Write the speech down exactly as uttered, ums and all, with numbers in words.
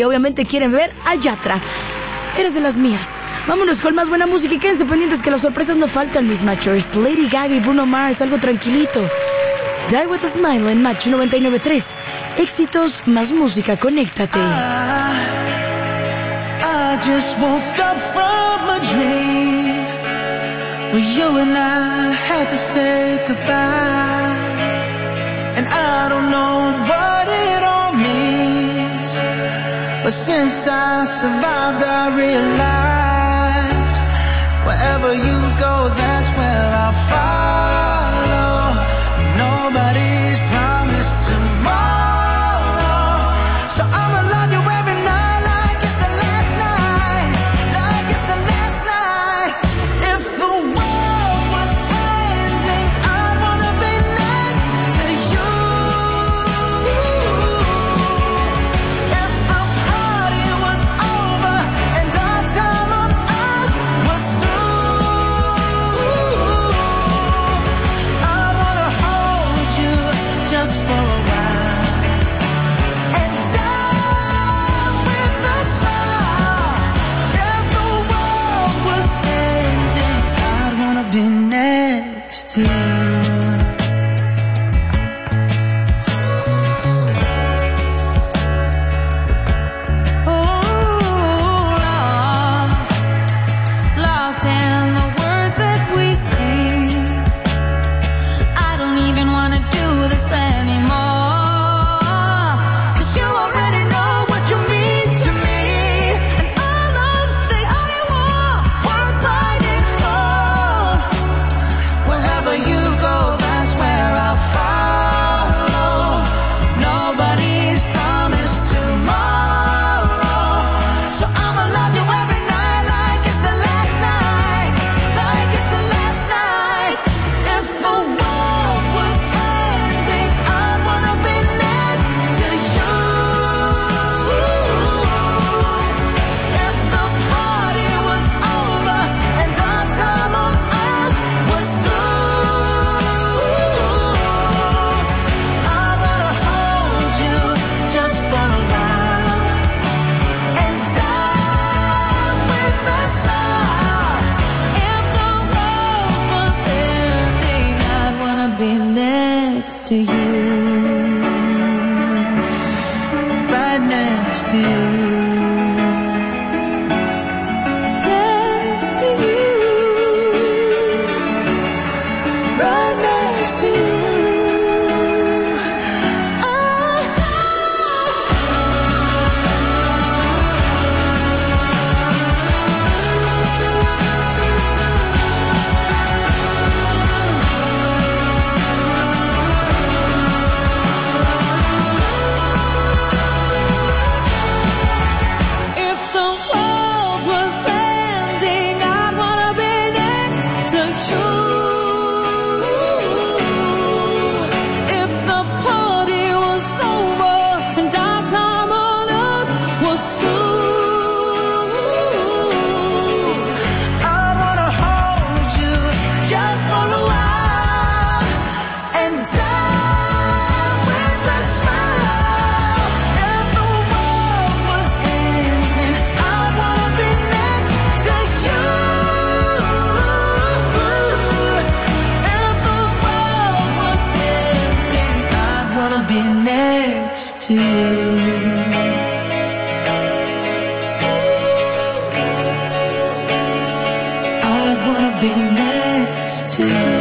Obviamente quieren ver a Yatra. Eres de las mías. Vámonos con más buena música y quédense pendientes que las sorpresas no faltan, mis machos. Lady Gaga y Bruno Mars, algo tranquilito. Die With A Smile en Macho noventa y nueve punto tres. Éxitos más música, conéctate. I, I just woke up from a dream where you and I had to say goodbye. And I don't know what it all means, but since I survived, I realized wherever you go, that's where I'll follow. Nobody's promised tomorrow, so I'ma love you every night like it's the last night, like it's the last night. If the world was ending, I'd wanna be next to you. If the party was over and our time on earth was through, I'd wanna hold you just for a while and die with a smile. If the world was ending, I'd wanna be next to you. Lost in the words that we sing. I don't even wanna do this anymore, 'cause you already know what you mean to me, and all of the I want worth fighting for. Wherever you go, that's where I'll follow. Nobody's promised tomorrow, so I'ma love you every night like it's the last night, like it's the last night. If the world was ending, I'd wanna be next to you. If the party was over and our time on earth was through, I wanna hold you just for a while and die with a smile. If the world was ending, I'd wanna be next to you, right next to you, next to you, right next to you. If the world was ending, I'd wanna be next to you. If the party was over and our time on earth was through, I'd wanna hold you just for a while and die with a smile. If the world was ending, I'd wanna be next to you. If the world was ending, I'd wanna be next to you. I'd wanna be next to you.